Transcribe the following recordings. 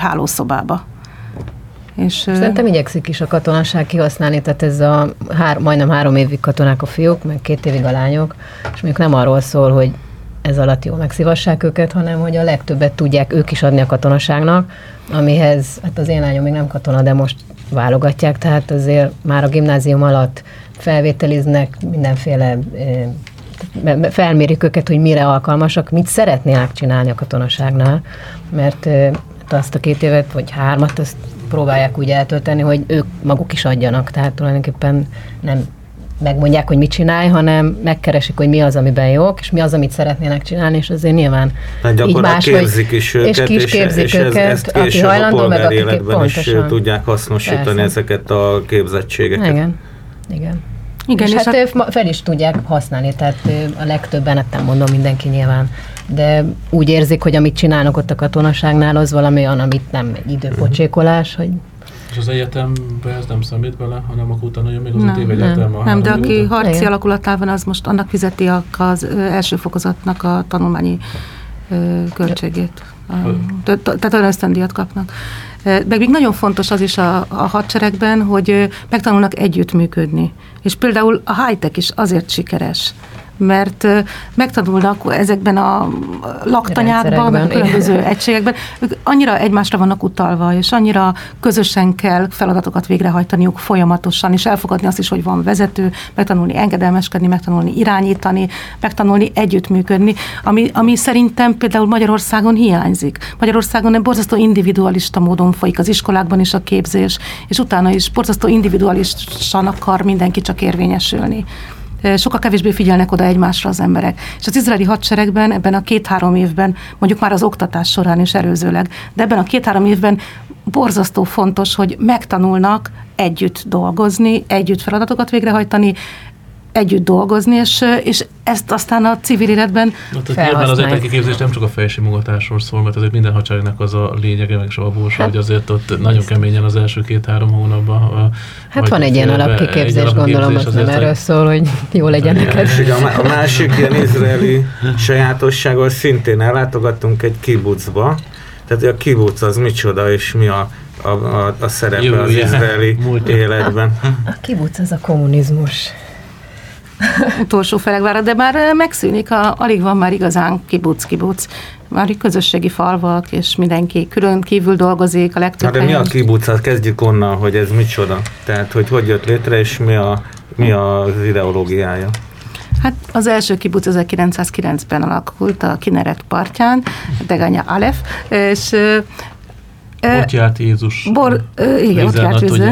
hálószobába. És szerintem igyekszik is a katonaság kihasználni, tehát ez a majdnem 3 évig katonák a fiúk, meg 2 évig a lányok, és mondjuk nem arról szól, hogy ez alatt jól megszívassák őket, hanem hogy a legtöbbet tudják ők is adni a katonaságnak, amihez, hát az én lányom még nem katona, de most válogatják, tehát azért már a gimnázium alatt felvételiznek mindenféle, felmérik őket, hogy mire alkalmasak, mit szeretnének csinálni a katonaságnál, mert azt a 2 évet, vagy 3, azt próbálják úgy eltölteni, hogy ők maguk is adjanak, tehát tulajdonképpen nem megmondják, hogy mit csinálj, hanem megkeresik, hogy mi az, amiben jók, és mi az, amit szeretnének csinálni, és azért nyilván így más, képzik is őket, és ki is képzik őket, ezt aki hajlandó, meg aki életben is tudják hasznosítani persze ezeket a képzettségeket. Igen. És hát fel is tudják használni, tehát a legtöbben, hát nem mondom mindenki nyilván, de úgy érzik, hogy amit csinálnak ott a katonaságnál, az valami olyan, amit nem időpocsékolás, hogy... És az egyetembe ez nem számít bele, hanem akkor utána jön még az 5 év egyetem? Nem, de aki harci alakulatán van, az most annak fizeti az első fokozatnak a tanulmányi költségét. Tehát olyan ösztöndíjat kapnak. Meg még nagyon fontos az is a hadseregben, hogy megtanulnak együttműködni. És például a high-tech is azért sikeres, mert megtanulnak ezekben a laktanyákban, meg a különböző egységekben, ők annyira egymásra vannak utalva, és annyira közösen kell feladatokat végrehajtaniuk folyamatosan, és elfogadni azt is, hogy van vezető, megtanulni engedelmeskedni, megtanulni irányítani, megtanulni együttműködni, ami szerintem például Magyarországon hiányzik. Magyarországon egy borzasztó individualista módon folyik az iskolákban is a képzés, és utána is borzasztó individualisan akar mindenki csak érvényesülni. Sokkal kevésbé figyelnek oda egymásra az emberek. És az izraeli hadseregben ebben a 2-3 évben, mondjuk már az oktatás során is előzőleg, de ebben a 2-3 évben borzasztó fontos, hogy megtanulnak együtt dolgozni, együtt feladatokat végrehajtani, együtt dolgozni, és ezt aztán a civil életben felhasználják. Nyilván az értelmi képzés nem csak a fejsimogatásról szól, mert azért minden hadseregnek az a lényege, meg Zsalbósa, hogy azért ott nagyon keményen az első 2-3 hónapban. Hát van egy ilyen alapkiképzés, gondolom, az nem erről szól, hogy jó legyen neked. A másik ilyen izraeli sajátossággal szintén ellátogattunk egy kibucba, tehát a kibuc az micsoda, és mi a szerepe az izraeli életben. A kibuc az a kommunizmus. Utolsó felegvára, de már megszűnik, alig van már igazán kibuc. Már közösségi falvak, és mindenki külön kívül dolgozik, a legtöbb de mi a kibuc? Kezdjük onnan, hogy ez micsoda? Tehát, hogy jött létre, és mi az ideológiája? Hát az első kibuc 1909-ben alakult a Kinneret partján, Deganya Alef, és ott járt Jézus. Igen, ott járt Jézus.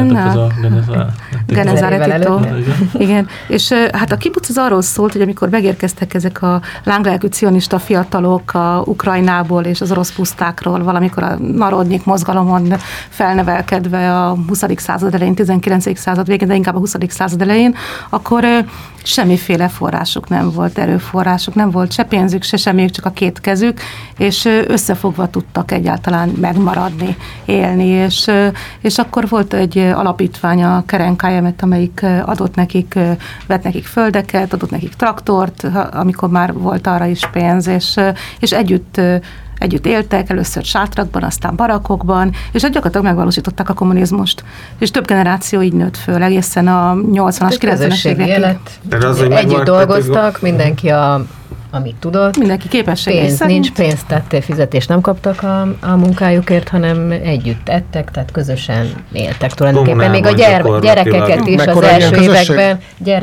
Genezáretitól. Igen. És hát a kibuc az arról szólt, hogy amikor megérkeztek ezek a lánglelkű cionista fiatalok a Ukrajnából és az orosz pusztákról, valamikor a Narodnyik mozgalomon felnevelkedve a 20. század elején, 19. század végén, de inkább a 20. század elején, akkor semmiféle forrásuk nem volt, erőforrásuk nem volt, se pénzük, se semmiük, csak a 2 kezük, és összefogva tudtak egyáltalán megmaradni, élni, és akkor volt egy alapítvány, a Keren Kayemet, amelyik adott nekik, vett nekik földeket, adott nekik traktort, amikor már volt arra is pénz, és együtt éltek, először sátrakban, aztán barakokban, és gyakorlatilag megvalósították a kommunizmust. És több generáció így nőtt föl, egészen a 80-as, 90-es évekig. Együtt dolgoztak, mindenki amit tudott. Mindenki képességei pénz szerint. Nincs pénzt, tehát fizetést nem kaptak a munkájukért, hanem együtt ettek, tehát közösen éltek tulajdonképpen. Még a gyerekeket is az első években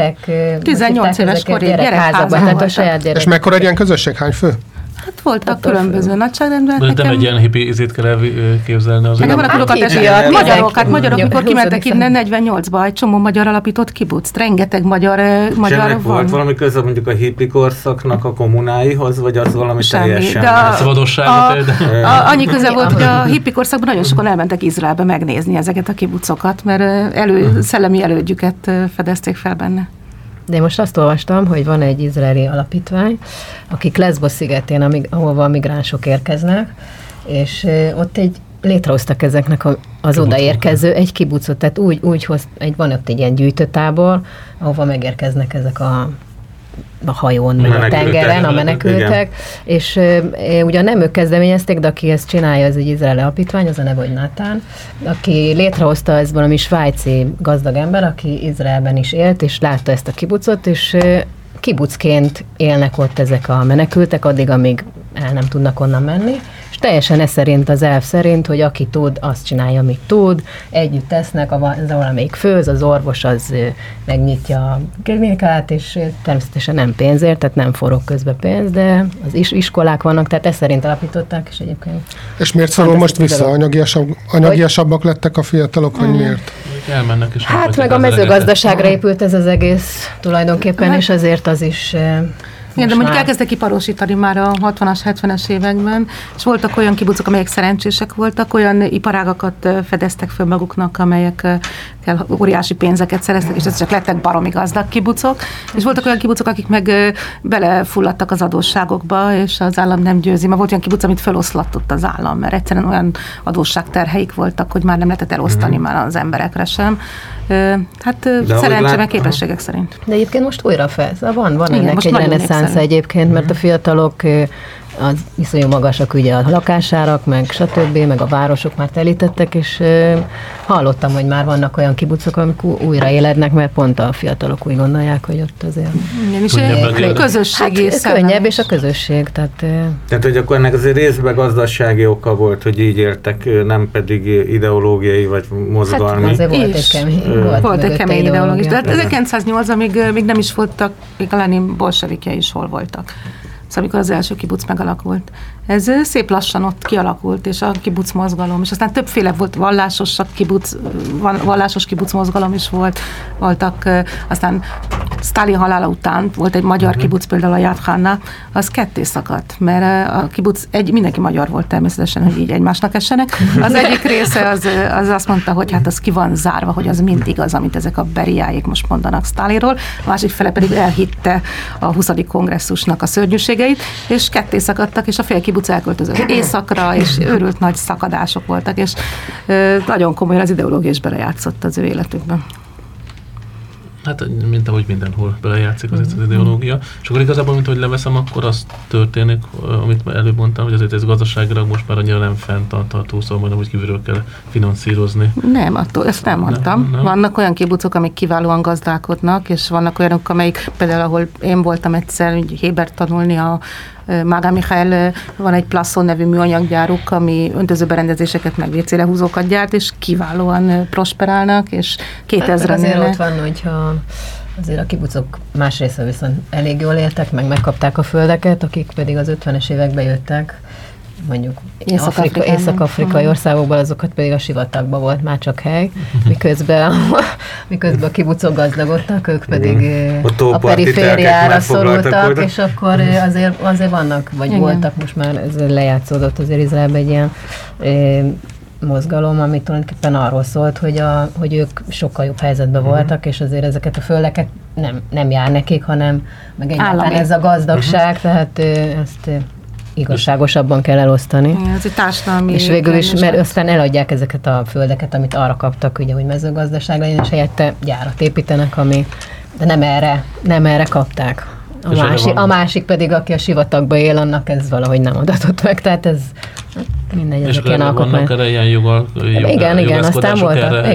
18 éves korig gyerekházakban, tehát a saját gyerek. És mekkora egy ilyen közösség? Hány fő? Hát voltak különböző nagyságrendben. De nem egy ilyen hippi izét kell elképzelni az. Nekem magyarok, mikor kimentek innen 48-ba, egy csomó magyar alapított kibuc, rengeteg magyar van. Volt valami köze mondjuk a hippi korszaknak a kommunáihoz, vagy az valami teljesen? Annyi köze volt, hogy a hippi korszakban nagyon sokan elmentek Izraelbe megnézni ezeket a kibucokat, mert szellemi elődjüket fedezték fel benne. De én most azt olvastam, hogy van egy izraeli alapítvány, akik Leszbos szigetén, ahova a migránsok érkeznek, és ott létrehoztak ezeknek az odaérkező egy kibucot, tehát úgy van ott egy ilyen gyűjtőtábor, ahova megérkeznek ezek a a hajón, meg a tengeren, a menekültek, és ugyan nem ők kezdeményezték, de aki ezt csinálja, ez egy izraeli alapítvány, az a neve, hogy Natán, aki létrehozta, ez valami svájci gazdag ember, aki Izraelben is élt, és látta ezt a kibucot, és kibucként élnek ott ezek a menekültek, addig, amíg el nem tudnak onnan menni, és teljesen ez szerint, az elv szerint, hogy aki tud, azt csinálja, amit tud, együtt tesznek, az valamelyik főz, az orvos az megnyitja a klinikát, és természetesen nem pénzért, tehát nem forog közbe pénz, de az iskolák vannak, tehát ez szerint alapították, és egyébként... És miért szorul most vissza? Anyagiasabbak lettek a fiatalok, vagy miért? Elmennek, és hát meg a mezőgazdaságra épült ez az egész tulajdonképpen, és azért az is... Igen, de mondjuk elkezdtek iparosítani már a 60-as, 70-es években, és voltak olyan kibucok, amelyek szerencsések voltak, olyan iparágakat fedeztek föl maguknak, amelyekkel óriási pénzeket szereztek, és ez csak lettek baromi gazdag kibucok, és voltak olyan kibucok, akik meg belefulladtak az adósságokba, és az állam nem győzi, mert volt olyan kibuc, amit feloszlatott az állam, mert egyszerűen olyan adósságterheik voltak, hogy már nem lehetett elosztani már az emberekre sem. Hát szerencse, meg képességek szerint. De egyébként most újra van igen, ennek egy reneszánsz egyébként, mert a fiatalok az iszonyú magasak ugye a lakásárak, meg stb., meg a városok már telítettek, és hallottam, hogy már vannak olyan kibucok, amik újra élednek, mert pont a fiatalok úgy gondolják, hogy ott azért... Igen, és közösségi könnyebb, és a közösség, tehát... Tehát, hogy akkor ennek azért részben gazdasági oka volt, hogy így éltek, nem pedig ideológiai, vagy mozgalmi. Hát azért volt egy kemény ideológia. De 1908-ig még nem is voltak, még a Lenin bolsevikjai is hol voltak. Szóval amikor az első kibuc megalakult. Ez szép lassan ott kialakult, és a kibuc mozgalom, és aztán többféle volt vallásos kibuc mozgalom is voltak, aztán Sztálin halála után volt egy magyar kibuc, például a Yad Hanna, az ketté szakadt, mert a kibuc, mindenki magyar volt természetesen, hogy így egymásnak essenek. Az egyik része az azt mondta, hogy hát az ki van zárva, hogy az mindig az, amit ezek a beriáik most mondanak Sztálinról, a másik fele pedig elhitte a 20. kongresszusnak a szörnyűségeit, és ketté szakadtak, és a fél kibuc elköltözött északra, és őrült nagy szakadások voltak, és nagyon komolyan az ideológia is belejátszott az ő életükben. Hát, mint ahogy mindenhol belejátszik az ideológia. És akkor igazából, mint ahogy leveszem, akkor az történik, amit előbb mondtam, hogy azért ez gazdaságilag most már annyira nem fenntartható, szóval majd úgy kívülről kell finanszírozni. Nem, ezt nem mondtam. Nem. Vannak olyan kibucok, amik kiválóan gazdálkodnak, és vannak olyanok, amelyik például, ahol én voltam egyszer, hogy Hébert tanulni, a Mága Mihály, van egy Plaszon nevű műanyaggyáruk, ami öntözőberendezéseket meg WC-lehúzókat gyárt, és kiválóan prosperálnak, és 2000-en azért ott van, hogyha azért a kibucok más része viszont elég jól éltek, meg megkapták a földeket, akik pedig az 50-es években jöttek, mondjuk észak-afrikai országokban, azokat pedig a sivatagban volt már csak hely, miközben a kibucok gazdagodtak, ők pedig a perifériára szorultak, és akkor azért vannak, vagy igen, voltak, most már ez lejátszódott azért Izraelben egy ilyen mozgalom, ami tulajdonképpen arról szólt, hogy ők sokkal jobb helyzetben voltak, és azért ezeket a földeket nem jár nekik, hanem meg egyáltalán ez a gazdagság, tehát ezt igazságosabban kell elosztani. Igen, ez egy társadalmi... És végül is, mert aztán eladják ezeket a földeket, amit arra kaptak, ugye, hogy mezőgazdaság legyen, és helyette gyárat építenek, de nem erre kapták. A másik pedig, aki a sivatagba él, annak ez valahogy nem adatott meg, tehát ez mindegy, ezek ilyen alkotmány. És vannak erre ilyen igen, aztán voltak,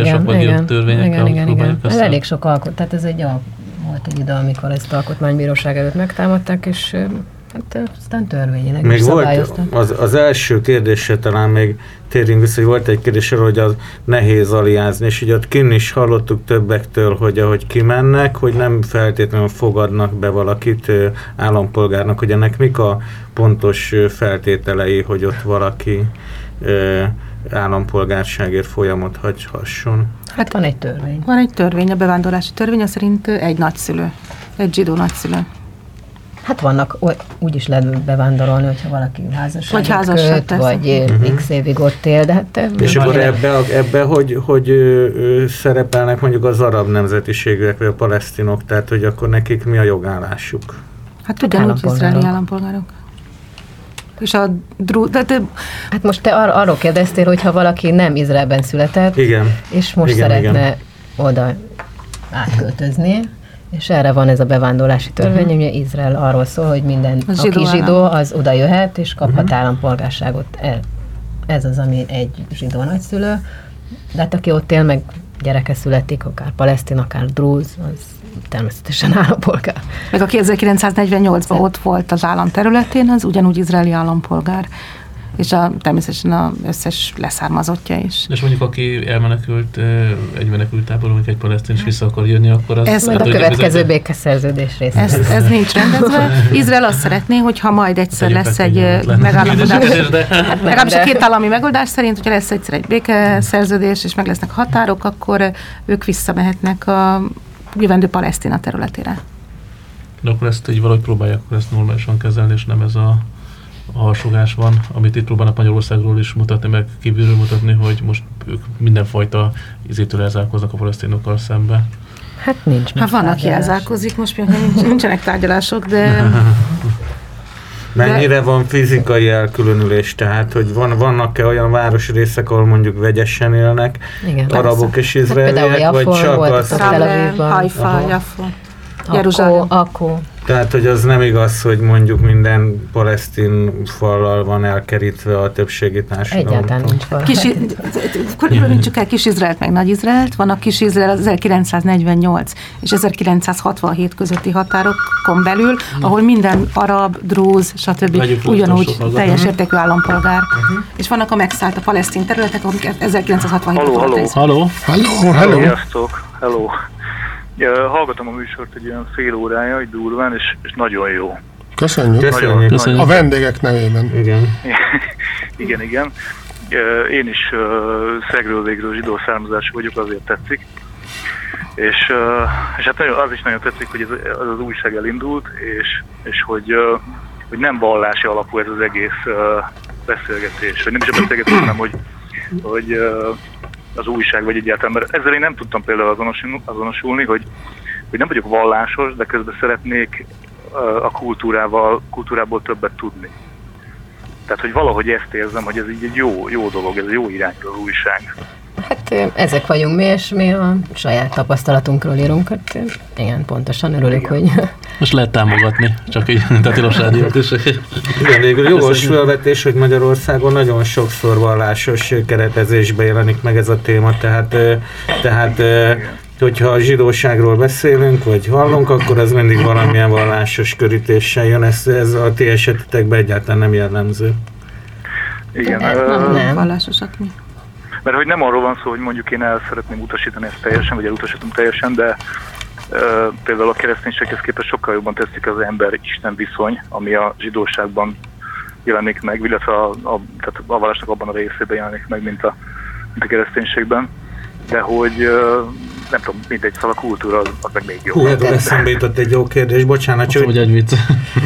igen. Ez elég sok tehát ez volt egy idő, amikor ezt alkotmánybíróság előtt megtámadták, és hát aztán törvényileg még volt az első kérdésre talán még térjünk vissza, hogy volt egy kérdés arról, hogy az nehéz aliázni, és ugye ott kinn is hallottuk többektől, hogy ahogy kimennek, hogy nem feltétlenül fogadnak be valakit állampolgárnak, hogy ennek mik a pontos feltételei, hogy ott valaki állampolgárságért folyamot hagyhasson. Hát van egy törvény. Van egy törvény, a bevándorlási törvény, szerint egy nagyszülő, egy zsidó nagyszülő. Hát vannak, úgy is lehet bevándorolni, hogyha valaki házasságot köt, vagy x évig ott él, de hát... És akkor ebbe hogy szerepelnek mondjuk az arab nemzetiségűek, vagy a palesztinok, tehát hogy akkor nekik mi a jogállásuk? Hát ugyanúgy izraeli állampolgárok. És hát most te arról kérdeztél, hogyha valaki nem Izraelben született, igen, és most szeretne oda átköltözni, És erre van ez a bevándorlási törvény, ugye Izrael arról szól, hogy minden, aki zsidó, az oda jöhet, és kaphat állampolgárságot. Ez az, ami egy zsidó nagyszülő. De hát aki ott él, meg gyereke születik, akár palesztin, akár drúz, az természetesen állampolgár. Meg aki 1948-ban ott volt az állam területén, az ugyanúgy izraeli állampolgár. És természetesen az összes leszármazottja is. És mondjuk, aki elmenekült egy menekültából, mondjuk egy palesztin is vissza akar jönni, akkor az... Ez majd a következő békeszerződés része. Ez nincs rendezve. Izrael azt szeretné, hogyha majd egyszer lesz egy megállapodás. Legalábbis a két állami megoldás szerint, hogyha lesz egyszer egy békeszerződés, és meg lesznek határok, akkor ők visszamehetnek a jövendő Palesztina területére. De akkor ezt így valahogy próbálják ezt normálisan kezelni, és nem ez a harsogás van, amit itt próbálnak Magyarországról is mutatni, meg kívülről mutatni, hogy most ők mindenfajta izétől elzárkoznak a palesztinokkal szemben. Hát nincs. Hát van, aki elzárkozik, most még nincsenek tárgyalások, de... Mennyire van fizikai elkülönülés? Tehát, hogy vannak-e olyan városrészek, ahol mondjuk vegyesen élnek, igen, arabok és izraeliek, vagy csak az... Haifa, Jaffo, Jeruzsálem. Akkor. Tehát, hogy az nem igaz, hogy mondjuk minden palesztin fallal van elkerítve a többségi társadalom. Egyáltalán nincs fal. Körülbelül el Kis-Izraelt meg Nagy-Izraelt. Van a Kis-Izrael az 1948 és 1967 közötti határokon belül, ahol minden arab, drúz, stb. Ugyanúgy teljes értékű állampolgár. És vannak a megszállt a palesztin területek, amik 1967 volt. Halló! Sziasztok! Hello! Hallgatom a műsort egy olyan fél órája, egy durván, és nagyon jó. Köszönjük. A vendégek nevében. Igen. Igen. Én is szegről végről zsidó származású vagyok, azért tetszik. És hát az is nagyon tetszik, hogy az újság elindult, és hogy nem vallási alapú ez az egész beszélgetés. Vagy nem is a beszélgetés, hanem hogy az újság, vagy egyáltalán, mert ezzel én nem tudtam például azonosulni, hogy nem vagyok vallásos, de közben szeretnék a kultúrából többet tudni. Tehát, hogy valahogy ezt érzem, hogy ez így egy jó dolog, ez jó irányú az újság. Hát ezek vagyunk mi, és mi a saját tapasztalatunkról írunk. Hát igen, pontosan örülök, hogy... Most lehet támogatni, csak így, tehát Tilos Rádiót is. Igen, végül jogos felvetés, hogy Magyarországon nagyon sokszor vallásos keretezésbe jelenik meg ez a téma, tehát hogyha a zsidóságról beszélünk, vagy hallunk, akkor az mindig valamilyen vallásos körítéssel jön, ez a ti esetetekben egyáltalán nem jellemző. Igen. Nem vallásosak mi. Mert hogy nem arról van szó, hogy mondjuk én el szeretném utasítani ezt teljesen, vagy elutasítom teljesen, de például a kereszténységhez képest sokkal jobban tetszik az ember-Isten viszony, ami a zsidóságban jelenik meg, illetve tehát a vallásnak abban a részében jelenik meg, mint a kereszténységben. De hogy nem tudom, mindegy, szóval a kultúra az meg még jó. Ebből eszembe jutott egy jó kérdés, bocsánat, csak... Hogy egy vicc.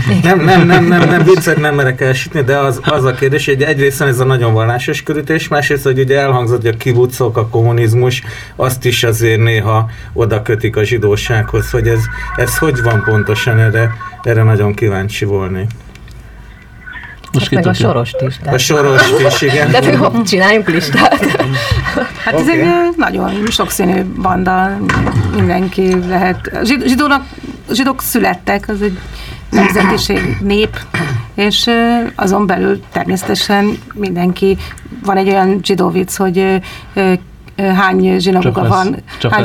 Nem viccet nem merek elsütni, de az a kérdés, hogy egyrészt ez a nagyon vallásos körítés, másrészt, hogy ugye elhangzott, hogy a kibucok, a kommunizmus, azt is azért néha oda kötik a zsidósághoz, hogy ez hogy van pontosan, erre nagyon kíváncsi volnék. Hát meg a sorost is. A sorost is, igen. De csináljunk listát. Hát ez egy nagyon sokszínű banda, mindenki lehet. Zsidók születtek, az egy nemzetiség, nép, és azon belül természetesen mindenki, van egy olyan zsidó vicc, hogy hány zsinagóga van,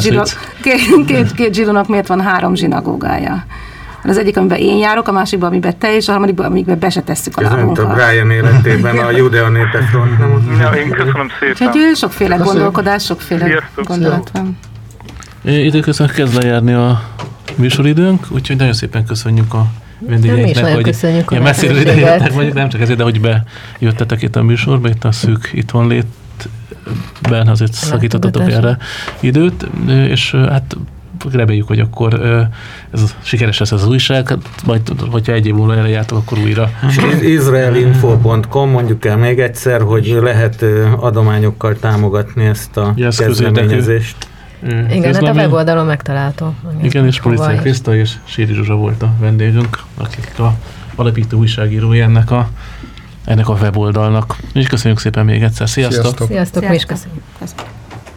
két zsidónak miért van 3 zsinagógája. Az egyik, amiben én járok, a másikban, amiben te, és a harmadikban, amiben be se tesszük a lábunkat. Ez nem tudom, Brian életében a Judea Népefront, nem? Ja, én köszönöm szépen. Úgyhogy sokféle gondolkodás, sokféle gondolat van. Időközben kezd lejárni a műsoridőnk, úgyhogy nagyon szépen köszönjük a vendégeinknek, hogy ilyen messziről ide jöttek, mondjuk nem csak ezért, de hogy bejöttetek itt a műsorba, itt a szűk itthonlétben azért szakítottatok erre időt, és hát reméljük, hogy akkor ez sikeres lesz az újság, majd, hogyha egy év múlva elejártok, akkor újra. Israelinfo.com, mondjuk el még egyszer, hogy lehet adományokkal támogatni ezt a kezdeményezést. Igen, hát a weboldalon megtalálható. Igen, és Policai Kriszta és Síri Zsuzsa volt a vendégünk, akik a alapító újságírói ennek a weboldalnak. És köszönjük szépen még egyszer. Sziasztok! Sziasztok, mi is köszönjük.